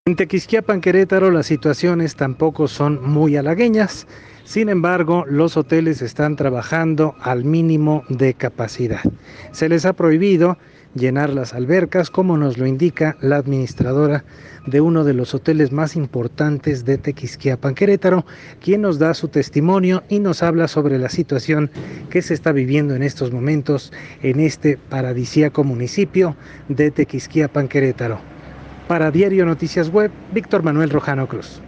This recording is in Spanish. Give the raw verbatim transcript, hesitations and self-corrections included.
En Tequisquiapan, Querétaro, las situaciones tampoco son muy halagüeñas. Sin embargo, los hoteles están trabajando al mínimo de capacidad. Se les ha prohibido llenar las albercas, como nos lo indica la administradora de uno de los hoteles más importantes de Tequisquiapan, Querétaro, quien nos da su testimonio y nos habla sobre la situación que se está viviendo en estos momentos en este paradisíaco municipio de Tequisquiapan, Querétaro. Para Diario Noticias Web, Víctor Manuel Rojano Cruz.